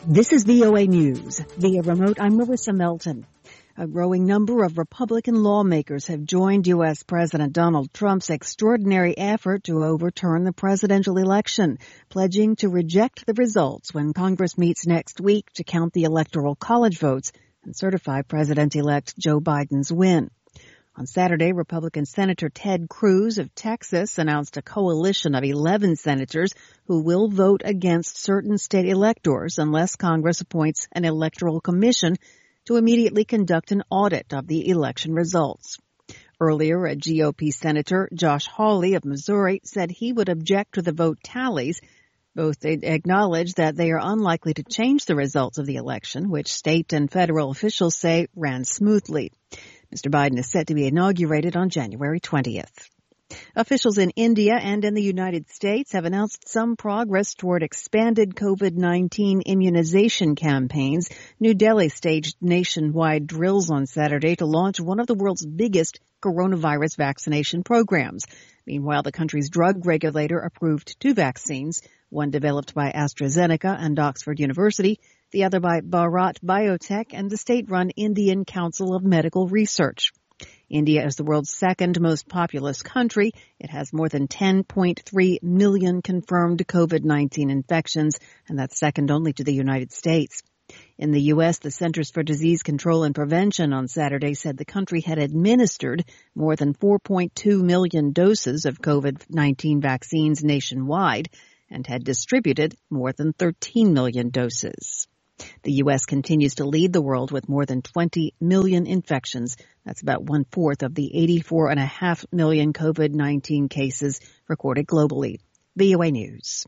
This is VOA News. Via remote, I'm Marissa Melton. A growing number of Republican lawmakers have joined U.S. President Donald Trump's extraordinary effort to overturn the presidential election, pledging to reject the results when Congress meets next week to count the Electoral College votes and certify President-elect Joe Biden's win. On Saturday, Republican Senator Ted Cruz of Texas announced a coalition of 11 senators who will vote against certain state electors unless Congress appoints an electoral commission to immediately conduct an audit of the election results. Earlier, a GOP Senator, Josh Hawley of Missouri, said he would object to the vote tallies. Both acknowledged that they are unlikely to change the results of the election, which state and federal officials say ran smoothly. Mr. Biden is set to be inaugurated on January 20th. Officials in India and in the United States have announced some progress toward expanded COVID-19 immunization campaigns. New Delhi staged nationwide drills on Saturday to launch one of the world's biggest coronavirus vaccination programs. Meanwhile, the country's drug regulator approved two vaccines, one developed by AstraZeneca and Oxford University, the other by Bharat Biotech and the state-run Indian Council of Medical Research. India is the world's second most populous country. It has more than 10.3 million confirmed COVID-19 infections, and that's second only to the United States. In the U.S., the Centers for Disease Control and Prevention on Saturday said the country had administered more than 4.2 million doses of COVID-19 vaccines nationwide and had distributed more than 13 million doses. The U.S. continues to lead the world with more than 20 million infections. That's about one-fourth of the 84.5 million COVID-19 cases recorded globally. VOA News.